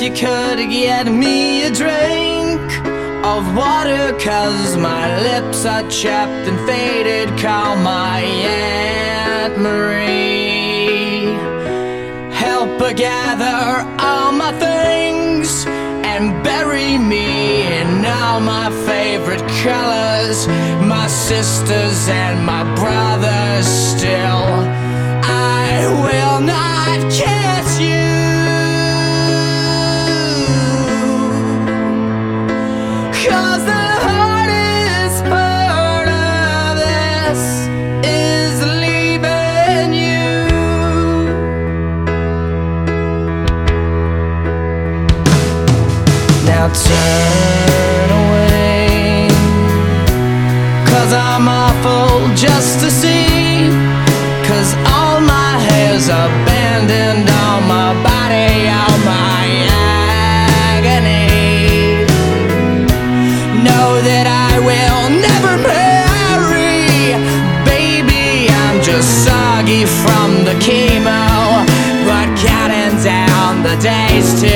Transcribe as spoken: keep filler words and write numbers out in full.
you could get me a drink of water, 'cause my lips are chapped and faded. Call my Aunt Marie. Help her gather all my things and bury me in all my favorite colors. My sisters and my brothers still, I will not kiss you, 'cause the hardest part of this is leaving you. Now turn away, 'cause I'm awful just to see, 'cause all my hair's abandoned, all my body, all my agony. Know that I will never marry, baby, I'm just soggy from the chemo, but counting down the days to